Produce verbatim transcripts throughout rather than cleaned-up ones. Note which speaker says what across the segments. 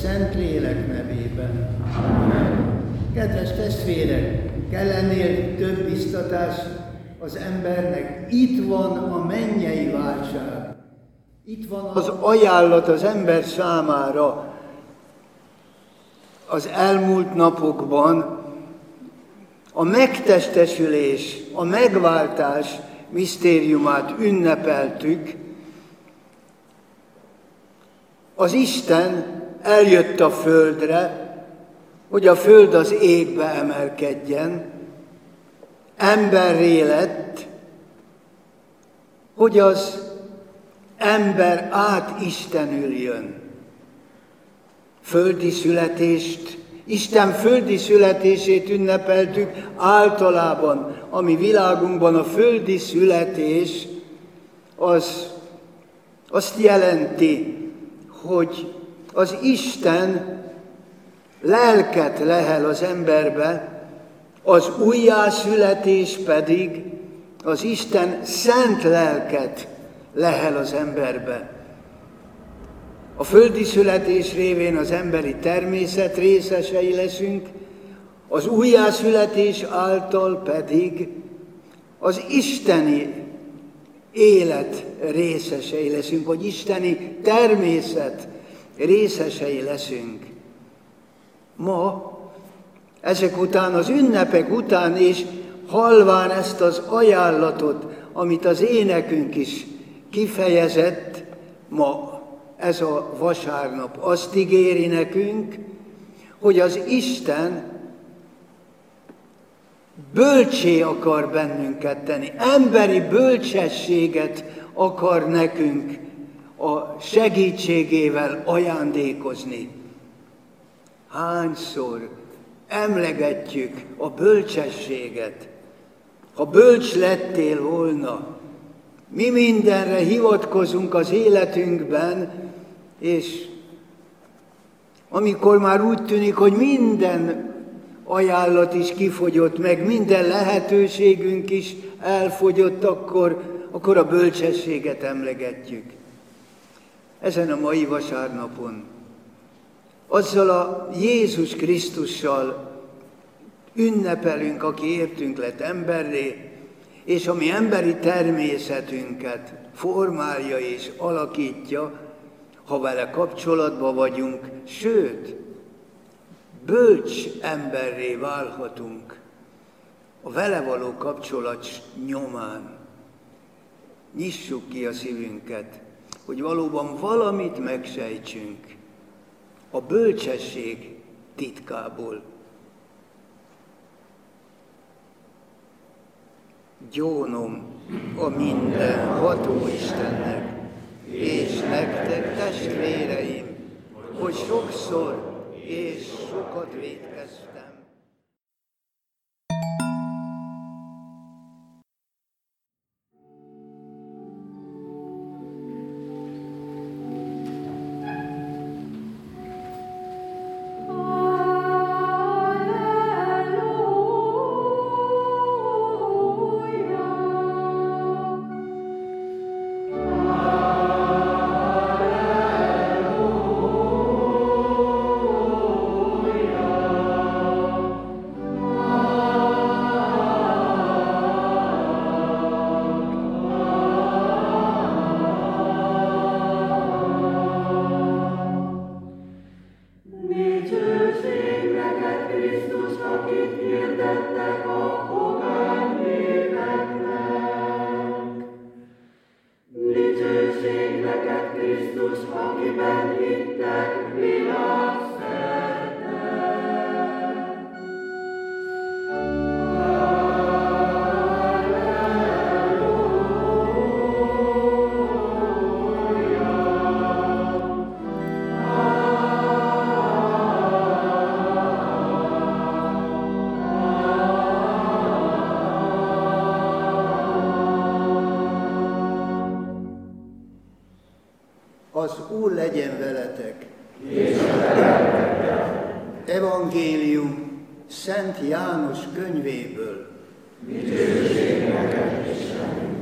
Speaker 1: Szentlélek nevében. Kedves testvérek, kell ennél több biztatás az embernek. Itt van a mennyei váltság. Itt van az ajánlat az ember számára. Az elmúlt napokban a megtestesülés, a megváltás misztériumát ünnepeltük. Az Isten eljött a földre, hogy a föld az égbe emelkedjen, emberré lett, hogy az ember át Istenüljön. Földi születést, Isten földi születését ünnepeltük általában, ami világunkban a földi születés, az azt jelenti, hogy az Isten lelket lehel az emberbe, az újjászületés pedig az Isten szent lelket lehel az emberbe. A földi születés révén az emberi természet részesei leszünk, az újjászületés által pedig az isteni élet részesei leszünk, vagy isteni természet részesei leszünk. Ma, ezek után, az ünnepek után is halván ezt az ajánlatot, amit az énekünk is kifejezett, ma ez a vasárnap azt ígéri nekünk, hogy az Isten bölcsé akar bennünket tenni, emberi bölcsességet akar nekünk a segítségével ajándékozni. Hányszor emlegetjük a bölcsességet? Ha bölcs lettél volna, mi mindenre hivatkozunk az életünkben, és amikor már úgy tűnik, hogy minden ajánlat is kifogyott, meg minden lehetőségünk is elfogyott, akkor, akkor a bölcsességet emlegetjük. Ezen a mai vasárnapon azzal a Jézus Krisztussal ünnepelünk, aki értünk lett emberré, és ami emberi természetünket formálja és alakítja, ha vele kapcsolatban vagyunk, sőt, bölcs emberré válhatunk a vele való kapcsolat nyomán. Nyissuk ki a szívünket, hogy valóban valamit megsejtsünk a bölcsesség titkából. Gyónom a minden ható Istennek, és nektek, testvéreim, hogy sokszor és sokat vétkeztem. Az Úr legyen veletek. Evangélium Szent János könyvéből.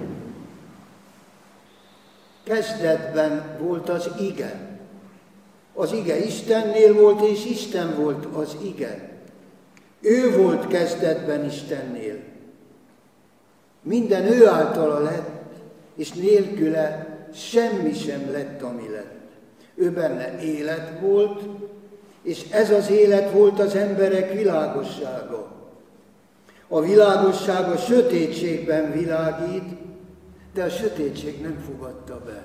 Speaker 1: Kezdetben volt az ige, Az ige Istennél volt, és Isten volt az ige. Ő volt kezdetben Istennél. Minden ő általa lett, és nélküle semmi sem lett, ami lett. Ő benne élet volt, és ez az élet volt az emberek világossága. A világosság a sötétségben világít, de a sötétség nem fogadta be.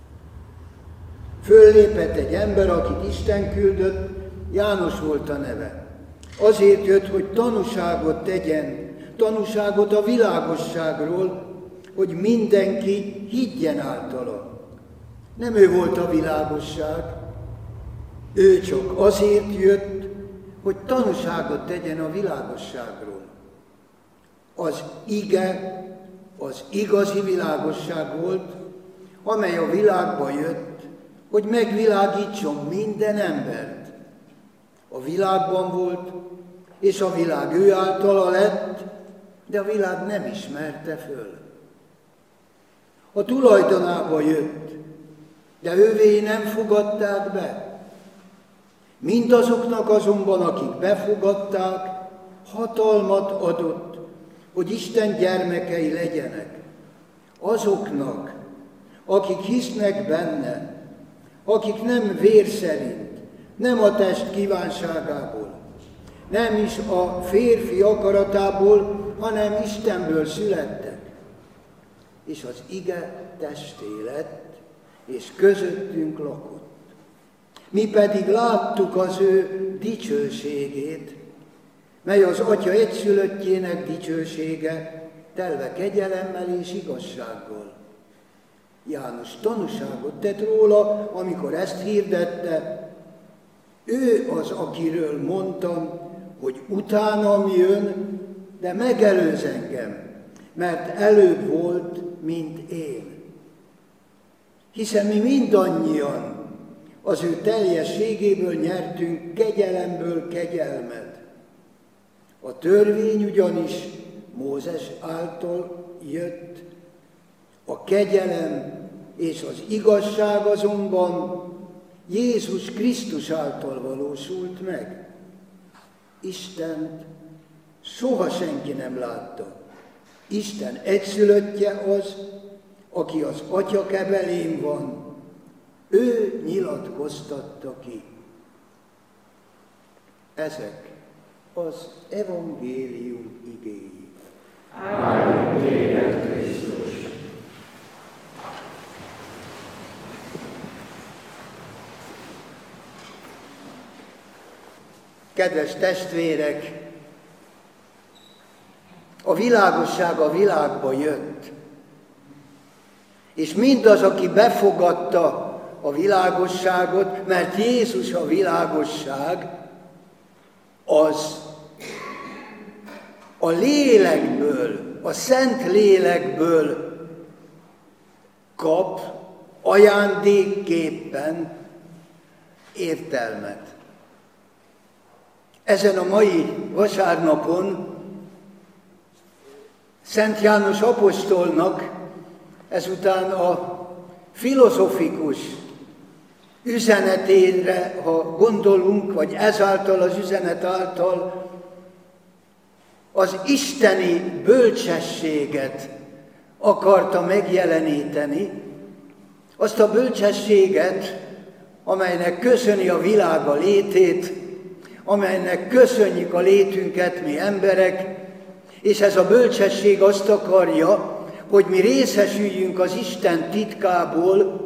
Speaker 1: Föllépett egy ember, akit Isten küldött, János volt a neve. Azért jött, hogy tanúságot tegyen, tanúságot a világosságról, hogy mindenki higgyen általa. Nem ő volt a világosság, ő csak azért jött, hogy tanúságot tegyen a világosságról. Az ige, az igazi világosság volt, amely a világba jött, hogy megvilágítson minden embert. A világban volt, és a világ ő általa lett, de a világ nem ismerte föl. A tulajdonába jött, de ővé nem fogadták be. Mindazoknak azonban, akik befogadták, hatalmat adott, hogy Isten gyermekei legyenek. Azoknak, akik hisznek benne, akik nem vér szerint, nem a test kívánságából, nem is a férfi akaratából, hanem Istenből születtek. És az ige testé lett, és közöttünk lakott. Mi pedig láttuk az ő dicsőségét, mely az Atya egyszülöttjének dicsősége, telve kegyelemmel és igazsággal. János tanúságot tett róla, amikor ezt hirdette. Ő az, akiről mondtam, hogy utánam jön, de megelőz engem, mert előbb volt, mint én. Hiszen mi mindannyian az ő teljességéből nyertünk kegyelemből kegyelmet. A törvény ugyanis Mózes által jött, a kegyelem és az igazság azonban Jézus Krisztus által valósult meg. Istent soha senki nem látta. Isten egyszülöttje az, aki az Atya kebelén van, ő nyilatkoztatta ki. Ezek az evangélium igéi.
Speaker 2: Áldott téged, Krisztus!
Speaker 1: Kedves testvérek, a világosság a világba jött, és mindaz, aki befogadta a világosságot, mert Jézus a világosság, az a lélekből, a szent lélekből kap ajándékképpen értelmet. Ezen a mai vasárnapon Szent János apostolnak ezután a filozofikus üzenetére, ha gondolunk, vagy ezáltal az üzenet által az isteni bölcsességet akarta megjeleníteni, azt a bölcsességet, amelynek köszöni a világ a létét, amelynek köszönjük a létünket mi emberek, és ez a bölcsesség azt akarja, hogy mi részesüljünk az Isten titkából,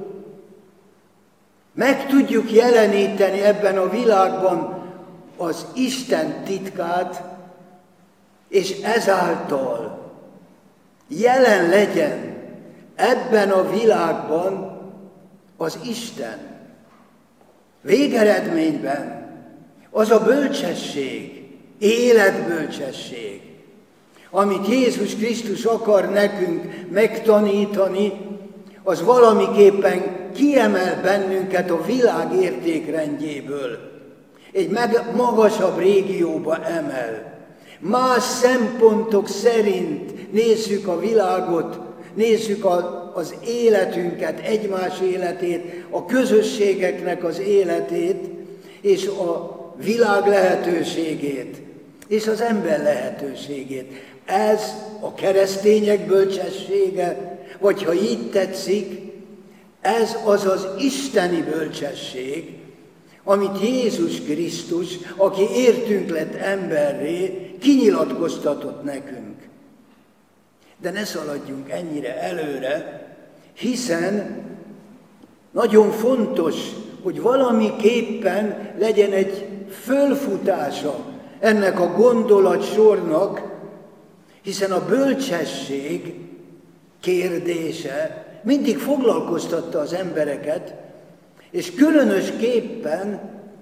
Speaker 1: meg tudjuk jeleníteni ebben a világban az Isten titkát, és ezáltal jelen legyen ebben a világban az Isten. Végeredményben az a bölcsesség, életbölcsesség, amit Jézus Krisztus akar nekünk megtanítani, az valamiképpen kiemel bennünket a világ értékrendjéből. Egy meg magasabb régióba emel. Más szempontok szerint nézzük a világot, nézzük a, az életünket, egymás életét, a közösségeknek az életét, és a világ lehetőségét, és az ember lehetőségét. Ez a keresztények bölcsessége, vagy ha így tetszik, ez az az isteni bölcsesség, amit Jézus Krisztus, aki értünk lett emberré, kinyilatkoztatott nekünk. De ne szaladjunk ennyire előre, hiszen nagyon fontos, hogy valamiképpen legyen egy fölfutása ennek a gondolatsornak, hiszen a bölcsesség kérdése mindig foglalkoztatta az embereket, és különösképpen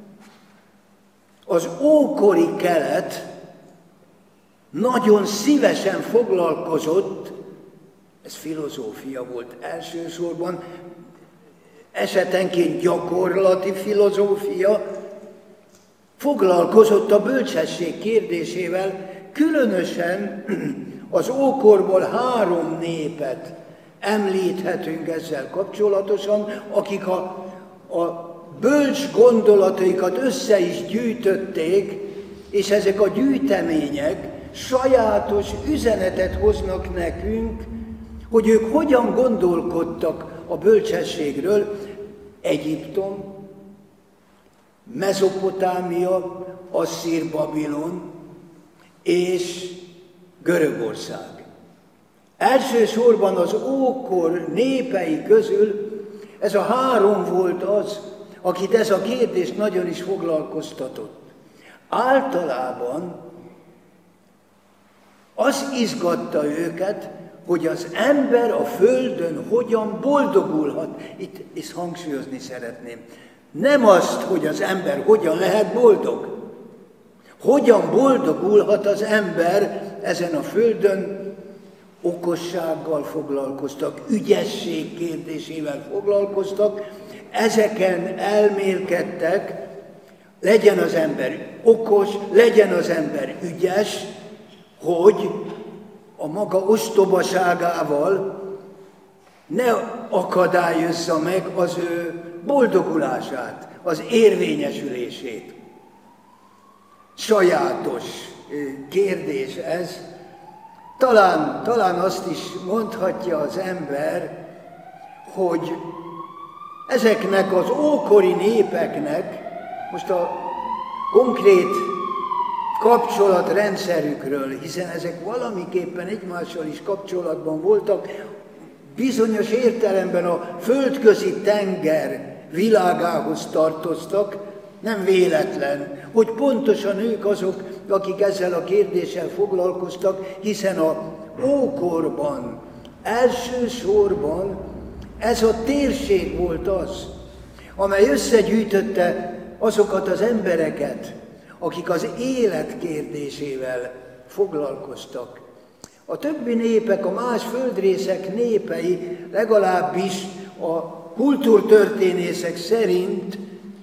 Speaker 1: az ókori kelet nagyon szívesen foglalkozott, ez filozófia volt elsősorban, esetenként gyakorlati filozófia, foglalkozott a bölcsesség kérdésével, különösen az ókorból három népet említhetünk ezzel kapcsolatosan, akik a, a bölcs gondolataikat össze is gyűjtötték, és ezek a gyűjtemények sajátos üzenetet hoznak nekünk, hogy ők hogyan gondolkodtak a bölcsességről. Egyiptom, Mezopotámia, Asszír-Babilon és Görögország. Elsősorban az ókor népei közül ez a három volt az, akit ez a kérdés nagyon is foglalkoztatott. Általában az izgatta őket, hogy az ember a földön hogyan boldogulhat. Itt ezt hangsúlyozni szeretném. Nem azt, hogy az ember hogyan lehet boldog. Hogyan boldogulhat az ember ezen a földön, okossággal foglalkoztak, ügyesség kérdésével foglalkoztak, ezeken elmélkedtek, legyen az ember okos, legyen az ember ügyes, hogy a maga ostobaságával ne akadályozza meg az ő boldogulását, az érvényesülését. Sajátos kérdés ez. Talán, talán azt is mondhatja az ember, hogy ezeknek az ókori népeknek, most a konkrét kapcsolatrendszerükről, hiszen ezek valamiképpen egymással is kapcsolatban voltak, bizonyos értelemben a földközi tenger világához tartoztak, nem véletlen, hogy pontosan ők azok, akik ezzel a kérdéssel foglalkoztak, hiszen a ókorban elsősorban ez a térség volt az, amely összegyűjtötte azokat az embereket, akik az élet kérdésével foglalkoztak. A többi népek, a más földrészek népei legalábbis a kultúrtörténészek szerint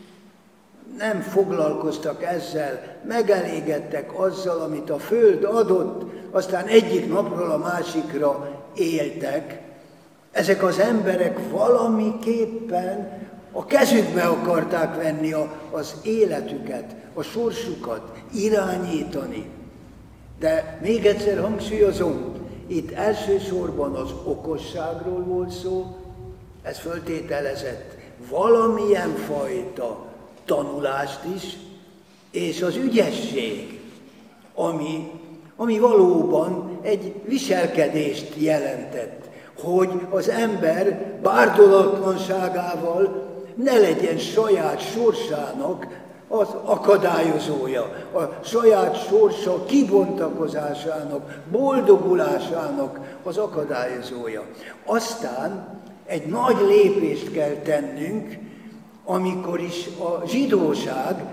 Speaker 1: nem foglalkoztak ezzel, megelégedtek azzal, amit a föld adott, aztán egyik napról a másikra éltek. Ezek az emberek valamiképpen a kezükbe akarták venni a, az életüket, a sorsukat, irányítani. De még egyszer hangsúlyozom, itt elsősorban az okosságról volt szó, ez föltételezett valamilyen fajta tanulást is, és az ügyesség, ami, ami valóban egy viselkedést jelentett, hogy az ember bárdolatlanságával ne legyen saját sorsának az akadályozója, a saját sorsa kibontakozásának, boldogulásának az akadályozója. Aztán egy nagy lépést kell tennünk, amikor is a zsidóság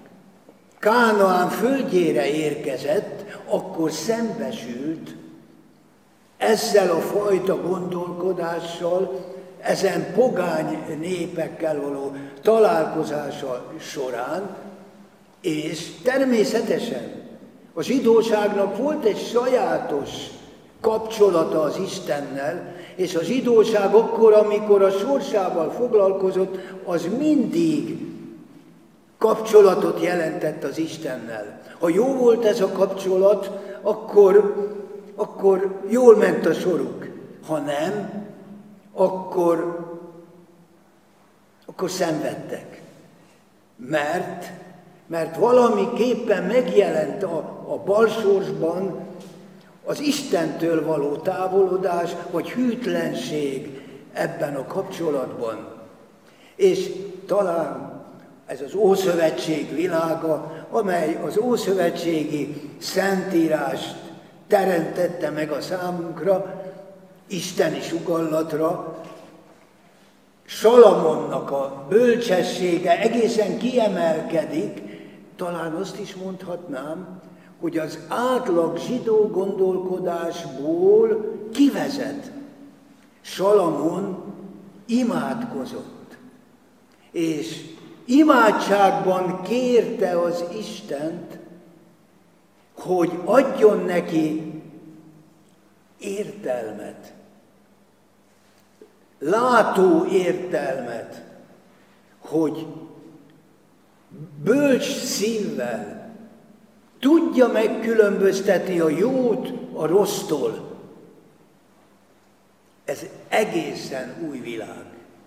Speaker 1: Kánaán földjére érkezett, akkor szembesült ezzel a fajta gondolkodással, ezen pogány népekkel való találkozása során, és természetesen a zsidóságnak volt egy sajátos kapcsolata az Istennel, És a zsidóság akkor, amikor a sorsával foglalkozott, az mindig kapcsolatot jelentett az Istennel. Ha jó volt ez a kapcsolat, akkor, akkor jól ment a soruk. Ha nem, akkor, akkor szenvedtek. Mert, mert valamiképpen megjelent a, a balsorsban az Istentől való távolodás, vagy hűtlenség ebben a kapcsolatban. És talán ez az Ószövetség világa, amely az ószövetségi szentírást teremtette meg a számunkra, isteni sugallatra, Salamonnak a bölcsessége egészen kiemelkedik, talán azt is mondhatnám, hogy az átlag zsidó gondolkodásból kivezet. Salamon imádkozott, és imádságban kérte az Istent, hogy adjon neki értelmet, látó értelmet, hogy bölcs szívvel tudja megkülönböztetni a jót a rossztól. Ez egészen új világ.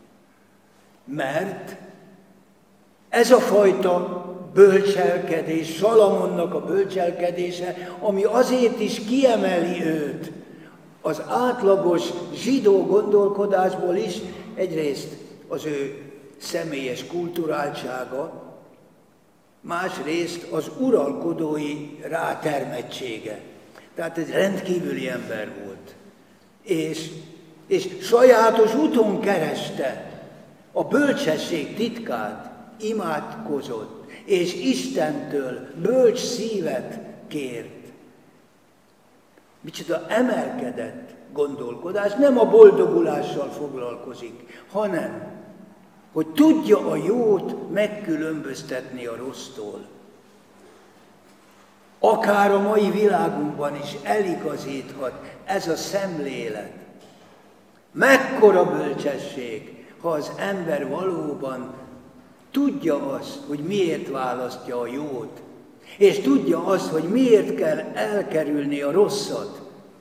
Speaker 1: Mert ez a fajta bölcselkedés, Salamonnak a bölcselkedése, ami azért is kiemeli őt az átlagos zsidó gondolkodásból is, egyrészt az ő személyes kulturáltsága, másrészt az uralkodói rátermettsége. Tehát ez rendkívüli ember volt. És, és sajátos úton kereste a bölcsesség titkát, imádkozott, és Istentől bölcs szívet kért. Micsoda emelkedett gondolkodás, nem a boldogulással foglalkozik, hanem hogy tudja a jót megkülönböztetni a rossztól. Akár a mai világunkban is eligazíthat ez a szemlélet. Mekkora bölcsesség, ha az ember valóban tudja azt, hogy miért választja a jót, és tudja azt, hogy miért kell elkerülni a rosszat.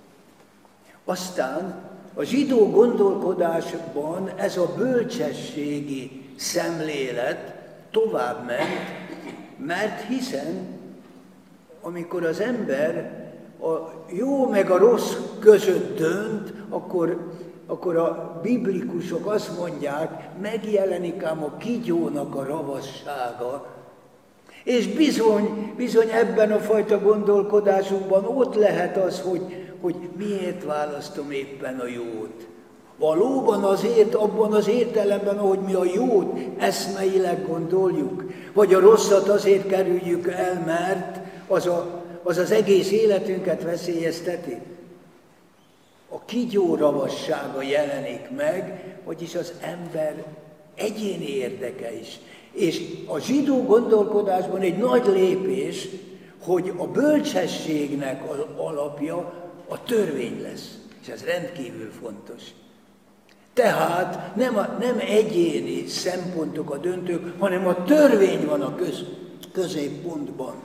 Speaker 1: Aztán a zsidó gondolkodásban ez a bölcsességi szemlélet tovább ment, mert hiszen amikor az ember a jó meg a rossz között dönt, akkor, akkor a biblikusok azt mondják, megjelenik ám a kígyónak a ravassága, és bizony, bizony ebben a fajta gondolkodásunkban ott lehet az, hogy, hogy miért választom éppen a jót. Valóban azért, abban az értelemben, ahogy mi a jót eszmeileg gondoljuk, vagy a rosszat azért kerüljük el, mert az a, az, az egész életünket veszélyezteti. A kígyó ravassága jelenik meg, vagyis az ember egyéni érdeke is. És a zsidó gondolkodásban egy nagy lépés, hogy a bölcsességnek az alapja a törvény lesz. És ez rendkívül fontos. Tehát nem, a, nem egyéni szempontok a döntők, hanem a törvény van a köz, középpontban.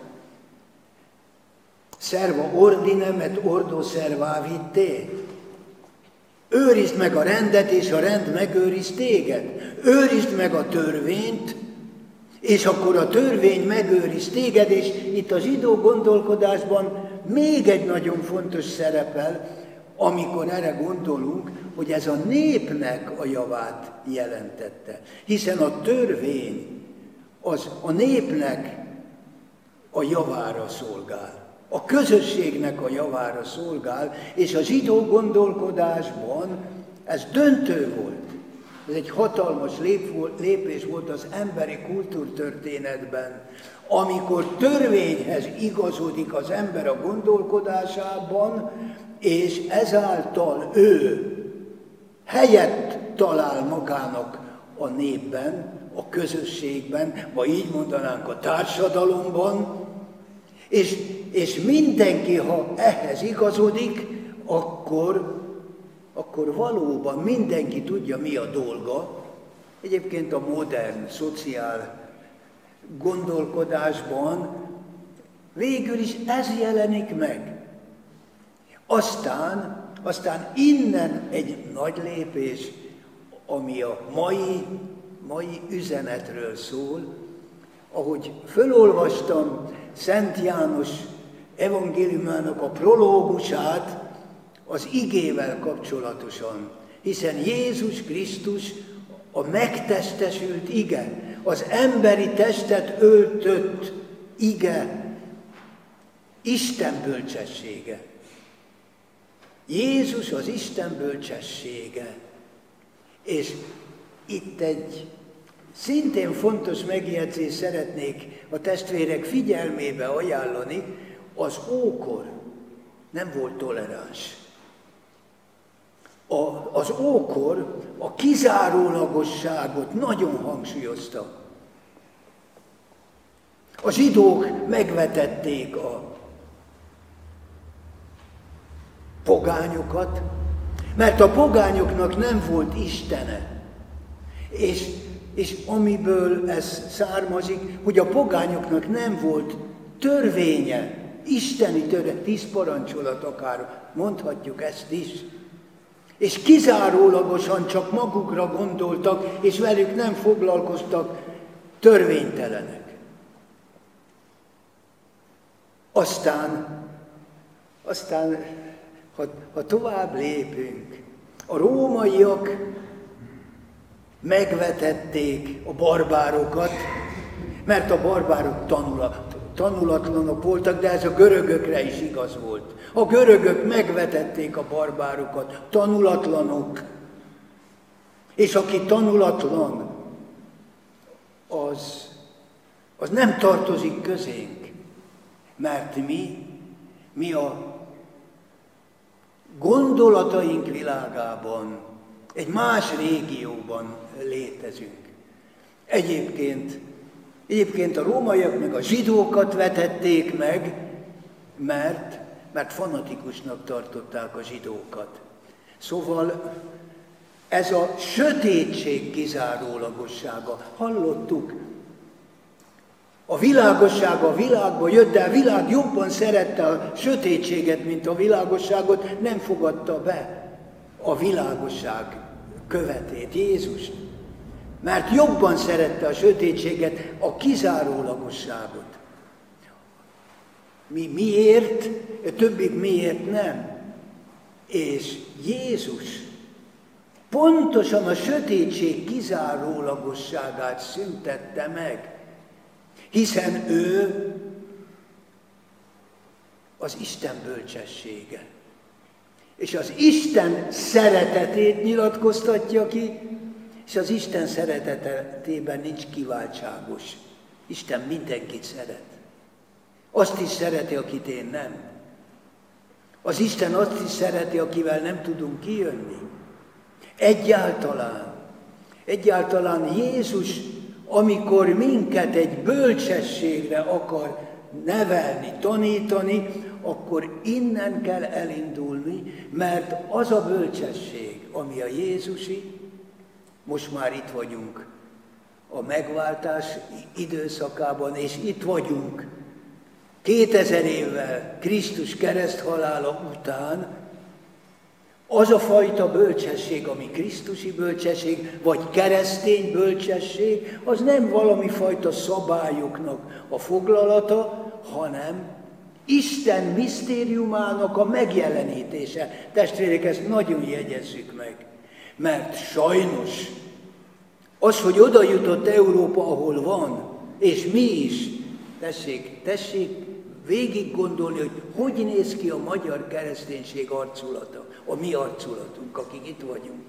Speaker 1: Serva ordinem et ordo servavité. Őrizd meg a rendet, és a rend megőriz téged. Őrizd meg a törvényt, és akkor a törvény megőriz téged, és itt a zsidó gondolkodásban még egy nagyon fontos szerepel, amikor erre gondolunk, hogy ez a népnek a javát jelentette. Hiszen a törvény az a népnek a javára szolgál, a közösségnek a javára szolgál, és a zsidó gondolkodásban ez döntő volt. Ez egy hatalmas lépés volt az emberi kultúrtörténetben, amikor törvényhez igazodik az ember a gondolkodásában, és ezáltal ő helyet talál magának a népben, a közösségben, vagy így mondanánk a társadalomban, és, és mindenki, ha ehhez igazodik, akkor akkor valóban mindenki tudja, mi a dolga. Egyébként a modern, szociál gondolkodásban végül is ez jelenik meg. Aztán, aztán innen egy nagy lépés, ami a mai, mai üzenetről szól, ahogy fölolvastam Szent János evangéliumának a prológusát az igével kapcsolatosan, hiszen Jézus Krisztus a megtestesült ige, az emberi testet öltött ige, Isten bölcsessége. Jézus az Isten bölcsessége. És itt egy szintén fontos megjegyzést szeretnék a testvérek figyelmébe ajánlani, az ókor nem volt toleráns. A, az ókor a kizárólagosságot nagyon hangsúlyozta. A zsidók megvetették a pogányokat, mert a pogányoknak nem volt istene. És, és amiből ez származik, hogy a pogányoknak nem volt törvénye, isteni törvény, tíz parancsolat akár, mondhatjuk ezt is. És kizárólagosan csak magukra gondoltak, és velük nem foglalkoztak törvénytelenek. Aztán, aztán ha, ha tovább lépünk, a rómaiak megvetették a barbárokat, mert a barbárok tanulat, tanulatlanok voltak, de ez a görögökre is igaz volt. A görögök megvetették a barbárokat, tanulatlanok. És aki tanulatlan, az, az nem tartozik közénk, mert mi, mi a gondolataink világában, egy más régióban létezünk. Egyébként, egyébként a rómaiak meg a zsidókat vetették meg, mert, mert fanatikusnak tartották a zsidókat. Szóval ez a sötétség kizárólagossága. Hallottuk, a világosság a világba jött, de a világ jobban szerette a sötétséget, mint a világosságot, nem fogadta be a világosság követét, Jézust. Mert jobban szerette a sötétséget, a kizárólagosságot. Mi miért, a többik miért nem? És Jézus pontosan a sötétség kizárólagosságát szüntette meg, hiszen ő az Isten bölcsessége. És az Isten szeretetét nyilatkoztatja ki, és az Isten szeretetében nincs kiváltságos. Isten mindenkit szeret. Azt is szereti, akit én nem. Az Isten azt is szereti, akivel nem tudunk kijönni. Egyáltalán, egyáltalán Jézus, amikor minket egy bölcsességre akar nevelni, tanítani, akkor innen kell elindulni, mert az a bölcsesség, ami a Jézusi, most már itt vagyunk a megváltás időszakában, és itt vagyunk kétezer évvel Krisztus kereszthalála után, az a fajta bölcsesség, ami krisztusi bölcsesség, vagy keresztény bölcsesség, az nem valami fajta szabályoknak a foglalata, hanem Isten misztériumának a megjelenítése. Testvérek, ezt nagyon jegyezzük meg, mert sajnos az, hogy oda jutott Európa, ahol van, és mi is, tessék, tessék végig gondolni, hogy hogy néz ki a magyar kereszténység arculata, a mi arculatunk, akik itt vagyunk.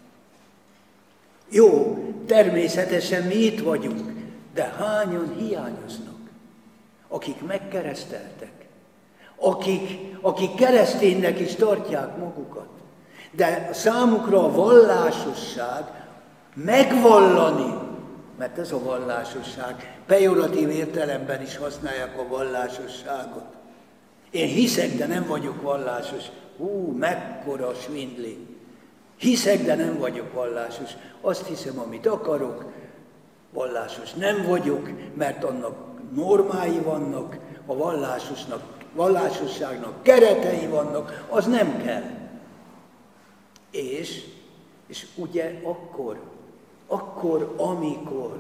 Speaker 1: Jó, természetesen mi itt vagyunk, de hányan hiányoznak, akik megkereszteltek, akik, akik kereszténynek is tartják magukat, de számukra a vallásosság megvallani, mert ez a vallásosság, pejoratív értelemben is használják a vallásosságot. Én hiszek, de nem vagyok vallásos. Hú, mekkora svindli. Hiszek, de nem vagyok vallásos. Azt hiszem, amit akarok, vallásos nem vagyok, mert annak normái vannak, a vallásosnak, vallásosságnak keretei vannak, az nem kell. És, és ugye akkor, akkor, amikor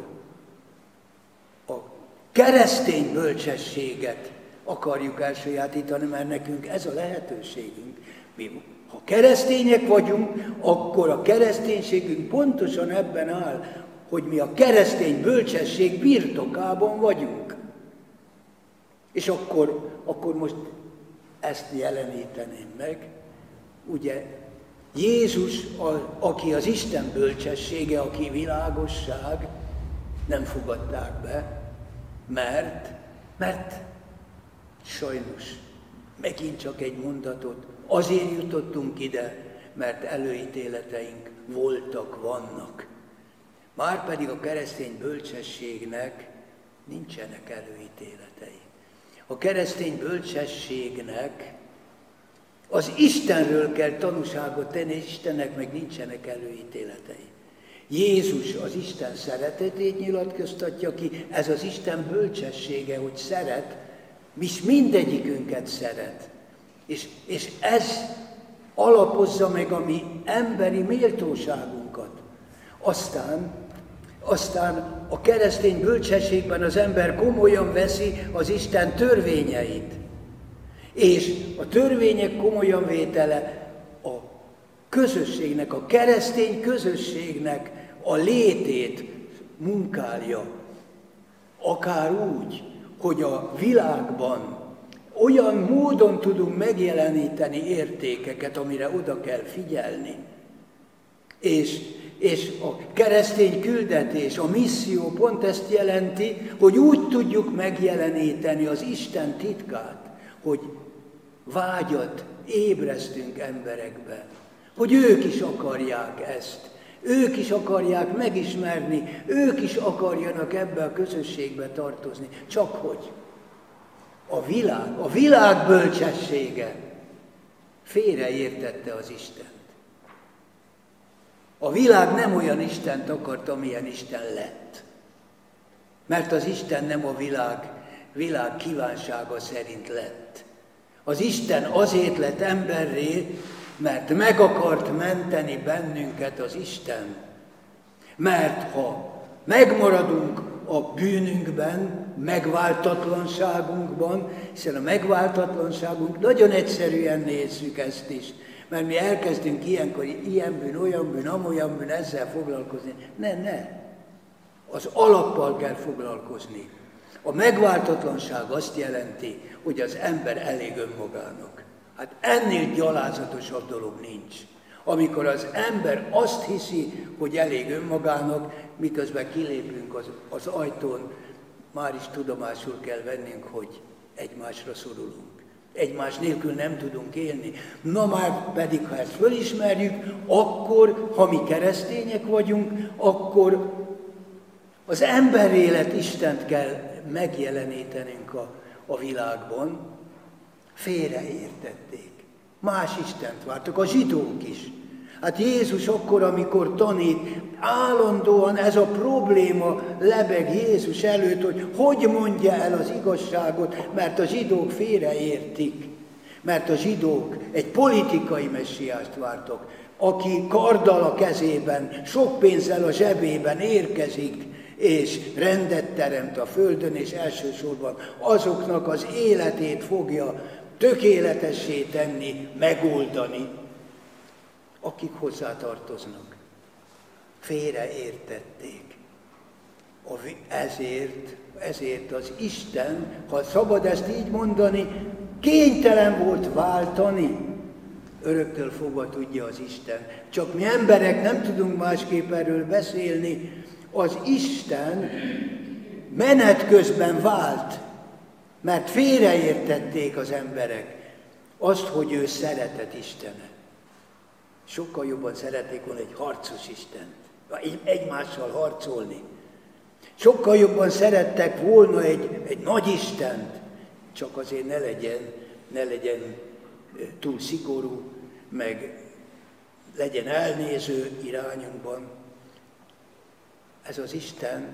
Speaker 1: a keresztény bölcsességet akarjuk elsajátítani, mert nekünk ez a lehetőségünk. Mi, ha keresztények vagyunk, akkor a kereszténységünk pontosan ebben áll, hogy mi a keresztény bölcsesség birtokában vagyunk. És akkor, akkor most ezt jeleníteném meg. Ugye Jézus, a, aki az Isten bölcsessége, aki világosság, nem fogadták be, mert, mert sajnos, megint csak egy mondatot, azért jutottunk ide, mert előítéleteink voltak, vannak. Márpedig a keresztény bölcsességnek nincsenek előítéletei. A keresztény bölcsességnek az Istenről kell tanúságot tenni, és Istennek meg nincsenek előítéletei. Jézus az Isten szeretetét nyilatkoztatja ki, ez az Isten bölcsessége, hogy szeret, és mindegyikünket szeret. És, és ez alapozza meg a mi emberi méltóságunkat. Aztán, aztán a keresztény bölcsességben az ember komolyan veszi az Isten törvényeit. És a törvények komolyan vétele a közösségnek, a keresztény közösségnek a létét munkálja. Akár úgy, hogy a világban olyan módon tudunk megjeleníteni értékeket, amire oda kell figyelni. És, és a keresztény küldetés, a misszió pont ezt jelenti, hogy úgy tudjuk megjeleníteni az Isten titkát, hogy vágyat ébresztünk emberekbe, hogy ők is akarják ezt, ők is akarják megismerni, ők is akarjanak ebbe a közösségbe tartozni. Csak hogy a világ, a világ bölcsessége félreértette az Istent. A világ nem olyan Istent akart, amilyen Isten lett. Mert az Isten nem a világ, világ kívánsága szerint lett. Az Isten azért lett emberré, mert meg akart menteni bennünket az Isten. Mert ha megmaradunk a bűnünkben, megváltatlanságunkban, hiszen a megváltatlanságunk, nagyon egyszerűen nézzük ezt is, mert mi elkezdünk ilyenkor ilyen bűn, olyan bűn, amolyan bűn, ezzel foglalkozni. Ne, ne. Az alappal kell foglalkozni. A megváltatlanság azt jelenti, hogy az ember elég önmagának. Hát ennél gyalázatosabb dolog nincs. Amikor az ember azt hiszi, hogy elég önmagának, miközben kilépünk az, az ajtón, már is tudomásul kell vennünk, hogy egymásra szorulunk. Egymás nélkül nem tudunk élni. Na már pedig, ha ezt fölismerjük, akkor, ha mi keresztények vagyunk, akkor az emberélet Istent kell megjelenítenünk a, a világban. Félreértették. Más Istent vártak, a zsidók is. Hát Jézus akkor, amikor tanít, állandóan ez a probléma lebeg Jézus előtt, hogy hogy mondja el az igazságot, mert a zsidók félreértik. Mert a zsidók egy politikai messiást vártak, aki karddal a kezében, sok pénzzel a zsebében érkezik, és rendet teremt a földön, és elsősorban azoknak az életét fogja tökéletessé tenni, megoldani, akik hozzá tartoznak. Félreértették. Ezért, ezért az Isten, ha szabad ezt így mondani, kénytelen volt váltani. Öröktől fogva tudja az Isten. Csak mi emberek nem tudunk másképp erről beszélni. Az Isten menet közben vált, mert félreértették az emberek azt, hogy ő szeretet Istene. Sokkal jobban szerették volna egy harcos Istent, egymással harcolni. Sokkal jobban szerettek volna egy, egy nagy Istent, csak azért ne legyen, ne legyen túl szigorú, meg legyen elnéző irányunkban. Ez az Isten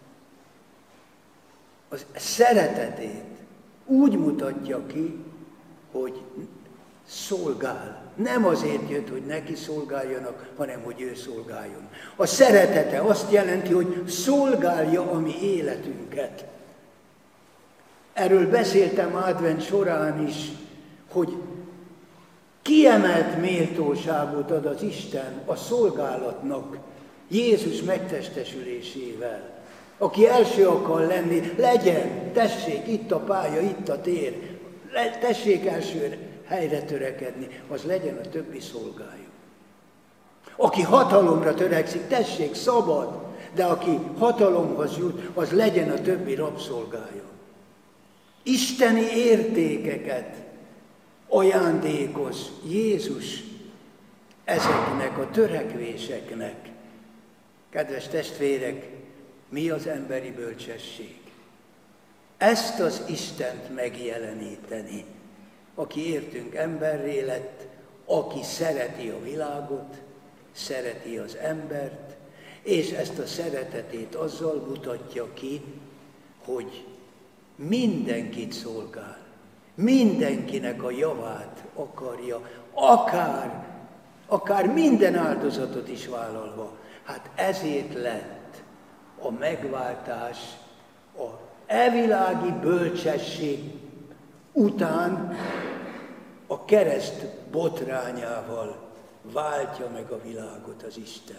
Speaker 1: az szeretetét úgy mutatja ki, hogy szolgál. Nem azért jött, hogy neki szolgáljanak, hanem hogy ő szolgáljon. A szeretete azt jelenti, hogy szolgálja a mi életünket. Erről beszéltem advent során is, hogy kiemelt méltóságot ad az Isten a szolgálatnak Jézus megtestesülésével. Aki első akar lenni, legyen, tessék, itt a pálya, itt a tér, tessék első helyre törekedni, az legyen a többi szolgálja. Aki hatalomra törekszik, tessék, szabad, de aki hatalomhoz jut, az legyen a többi rabszolgája. Isteni értékeket ajándékoz Jézus ezeknek a törekvéseknek. Kedves testvérek, mi az emberi bölcsesség? Ezt az Istent megjeleníteni, aki értünk emberré lett, aki szereti a világot, szereti az embert, és ezt a szeretetét azzal mutatja ki, hogy mindenkit szolgál, mindenkinek a javát akarja, akár, akár minden áldozatot is vállalva. Hát ezért lett a megváltás, a evilági bölcsesség után a kereszt botrányával váltja meg a világot az Isten.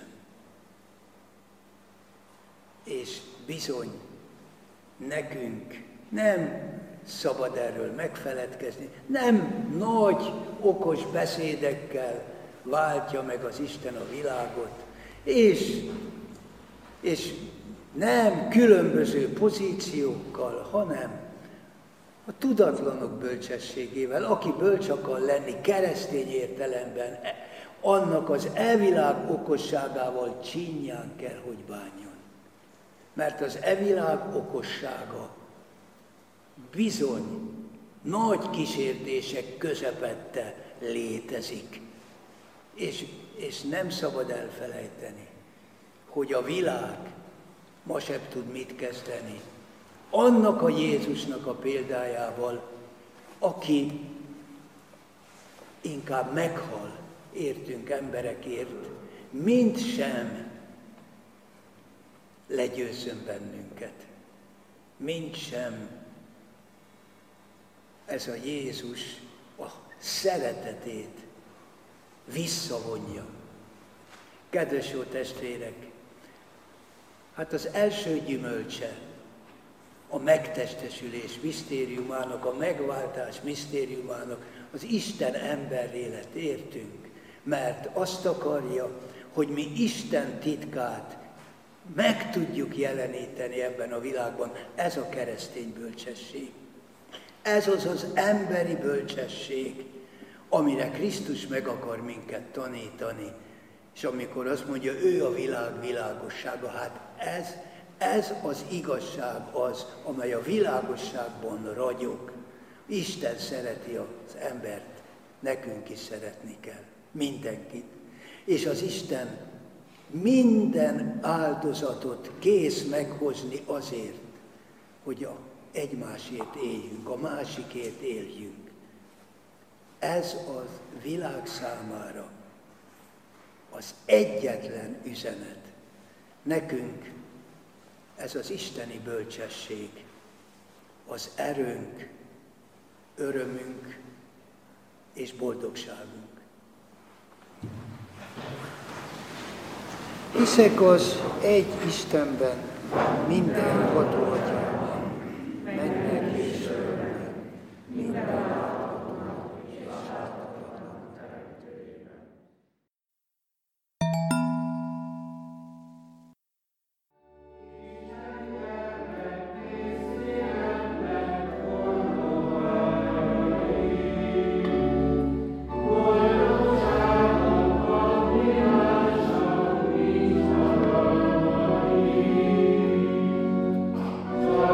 Speaker 1: És bizony, nekünk nem szabad erről megfeledkezni, nem nagy, okos beszédekkel váltja meg az Isten a világot, és, és nem különböző pozíciókkal, hanem a tudatlanok bölcsességével. Aki bölcs akar lenni keresztény értelemben, annak az elvilág okosságával csínyán kell, hogy bánjon. Mert az evilág okossága bizony nagy kísértések közepette létezik. És, és nem szabad elfelejteni, hogy a világ ma sem tud mit kezdeni annak a Jézusnak a példájával, aki inkább meghal értünk emberekért, mint sem legyőzzön bennünket. Mint sem ez a Jézus a szeretetét visszavonja. Kedves jó testvérek, hát az első gyümölcse a megtestesülés misztériumának, a megváltás misztériumának az Isten emberré lett, értünk, mert azt akarja, hogy mi Isten titkát meg tudjuk jeleníteni ebben a világban. Ez a keresztény bölcsesség. Ez az az emberi bölcsesség, amire Krisztus meg akar minket tanítani. És amikor azt mondja, ő a világ világossága, hát ez, ez az igazság az, amely a világosságban ragyog. Isten szereti az embert, nekünk is szeretni kell, mindenkit. És az Isten minden áldozatot kész meghozni azért, hogy a egymásért éljünk, a másikért éljünk. Ez a világ számára az egyetlen üzenet. Nekünk ez az isteni bölcsesség, az erőnk, örömünk és boldogságunk. Hiszek az egy Istenben, minden ható Atyában, mennek és földnek, minden láthatónak és láthatatlan teremtőjében.
Speaker 2: Oh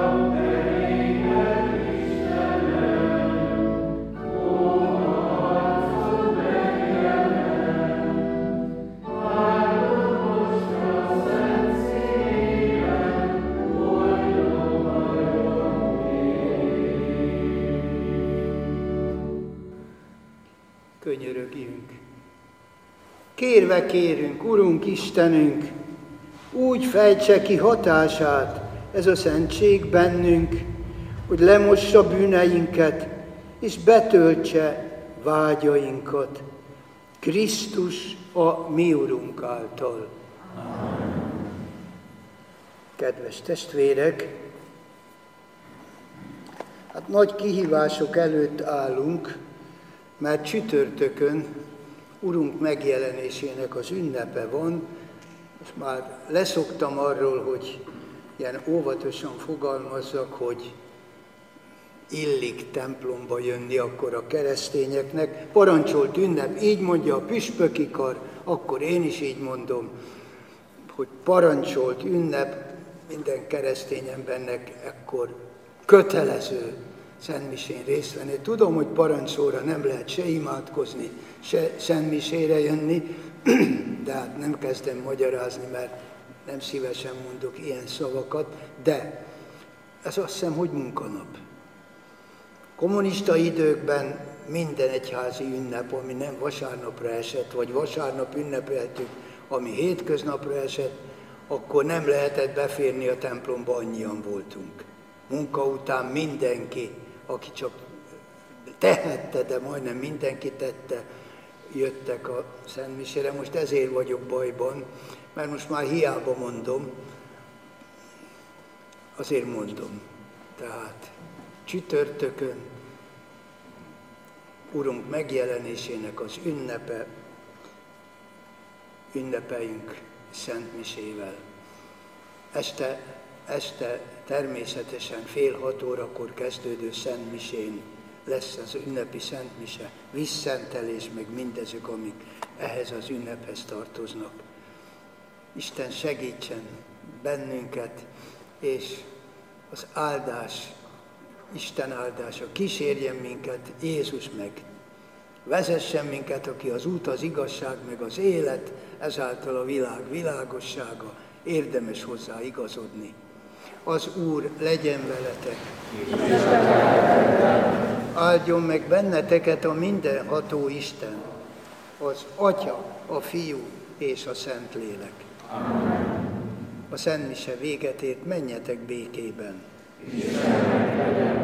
Speaker 1: könyörögjünk. Kérve kérünk, Urunk Istenünk, úgy fejtse ki hatását ez a szentség bennünk, hogy lemossa bűneinket, és betöltse vágyainkat. Krisztus a mi Urunk által. Amen. Kedves testvérek, hát nagy kihívások előtt állunk, mert csütörtökön Urunk megjelenésének az ünnepe van. Most már leszoktam arról, hogy ilyen óvatosan fogalmazzak, hogy illik templomba jönni akkor a keresztényeknek. Parancsolt ünnep, így mondja a püspöki kar, akkor én is így mondom, hogy parancsolt ünnep minden keresztény embernek ekkor kötelező szentmisén részt venni. Tudom, hogy parancsolra nem lehet se imádkozni, se szentmisére jönni, de hát nem kezdem magyarázni, mert nem szívesen mondok ilyen szavakat, de ez azt hiszem, hogy munkanap. Kommunista időkben minden egyházi ünnep, ami nem vasárnapra esett, vagy vasárnap ünnepeltük, ami hétköznapra esett, akkor nem lehetett beférni a templomba, annyian voltunk. Munka után mindenki, aki csak tehette, de majdnem mindenki tette, jöttek a szentmisére. Most ezért vagyok bajban, mert most már hiába mondom, azért mondom. Tehát csütörtökön Urunk megjelenésének az ünnepe, ünnepeljünk szentmisével. Este, este természetesen fél hat órakor kezdődő szentmisén lesz az ünnepi szentmise, visszentelés, meg mindezek, amik ehhez az ünnephez tartoznak. Isten segítsen bennünket, és az áldás, Isten áldása kísérjen minket, Jézus meg. Vezessen minket, aki az út, az igazság, meg az élet, ezáltal a világ világossága, érdemes hozzá igazodni. Az Úr legyen veletek. Áldjon meg benneteket a mindenható Isten, az Atya, a Fiú és a Szentlélek. A szentmise véget ért, menjetek békében. Istennek legyen